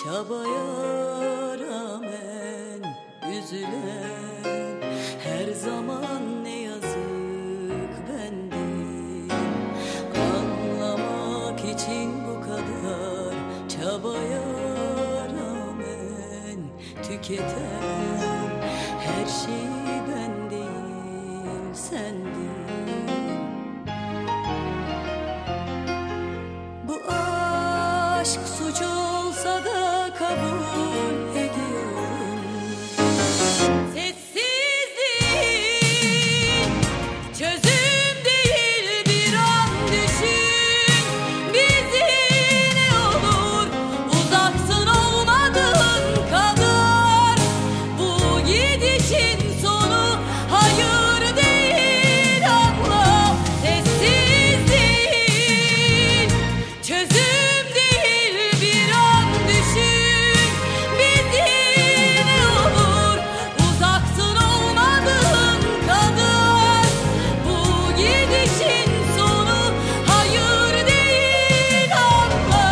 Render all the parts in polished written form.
Çabaya rağmen üzülen her zaman ne yazık bendim. Anlamak için bu kadar çabaya rağmen tüketen her şey ben değil sendim. Bu aşk suç olsa da kabul ediyorum. Sessizliğin çözüm değil, bir an düşün. Bizi ne olur uzaksın olmadığın kadar. Bu gidişin sonu hayır değil, anla. Sessizliğin çözüm değil, bir an düşün. Bizi ne olur uzaksın olmadığın kadar. Bu gidişin sonu hayır değil, anla.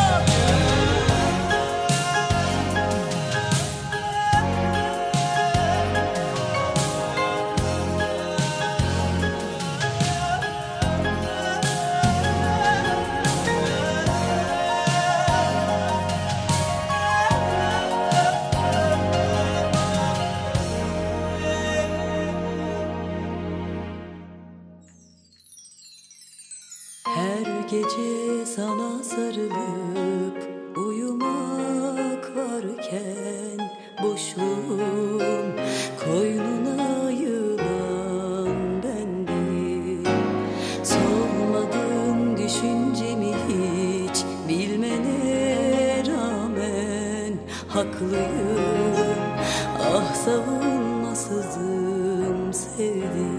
Her gece sana sarılıp uyumak varken boşluğun koynuna yılan bendim. Sormadın düşüncemi hiç bilmene rağmen haklıyım. Ah savunmasızım sevdim.